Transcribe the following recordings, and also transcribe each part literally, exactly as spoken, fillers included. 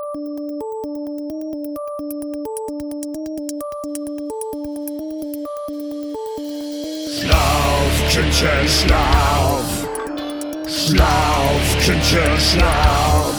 Schlaf, Kindchen, schlaf. Schlaf, Kindchen, schlaf.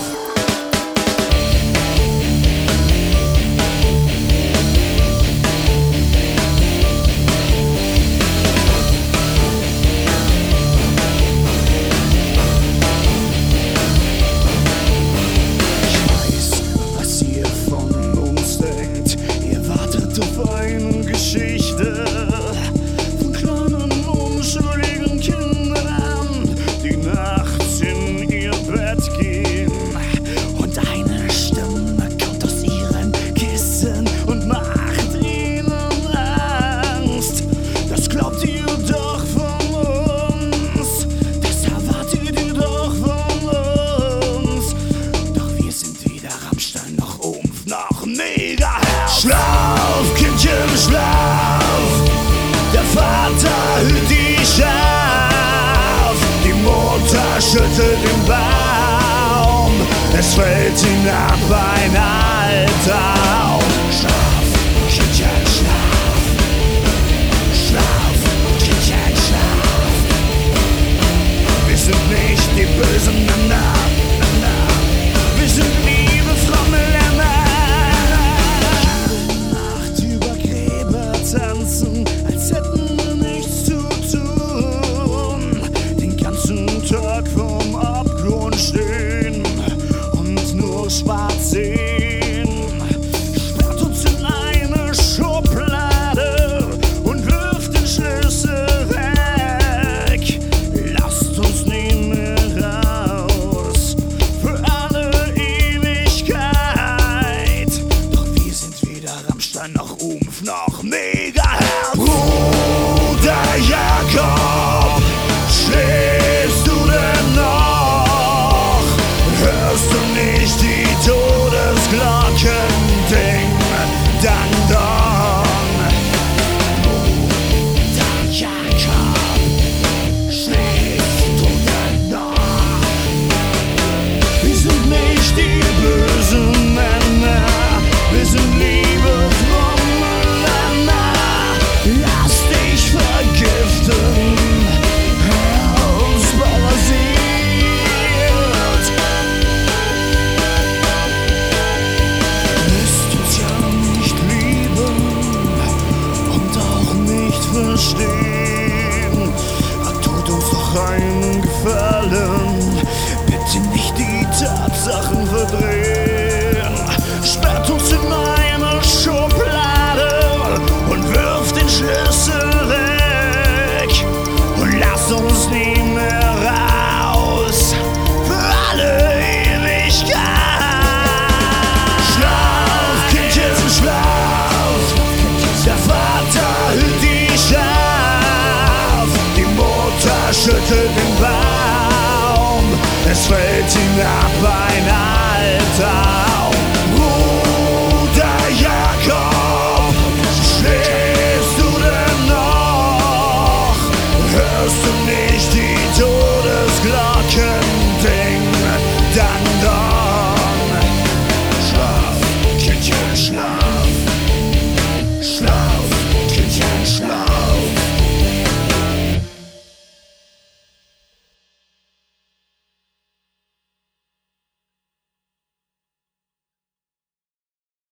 Geschichte von kleinen unschuldigen Kindern, die nachts in ihr Bett gehen. Und eine Stimme kommt aus ihren Kissen und macht ihnen Angst. Das glaubt ihr doch von uns, das erwartet ihr doch von uns. Doch wir sind weder Rammstein noch Umf noch Megaherz. Schlaf, Kindchen, schlaf. Der Vater hüllt die Schaf, die Mutter schüttelt den Baum, es fällt hinab ein alter Baum. Schlaf, Kindchen, schlaf. Schlaf, Kindchen, schlaf. Wir sind nicht die bösen Männer, wir sind liebe, fromme Lämmer. Tanzen, als hätten wir nichts zu tun. Den ganzen Tag vorm Abgrund stehen und nur schwarz sehen.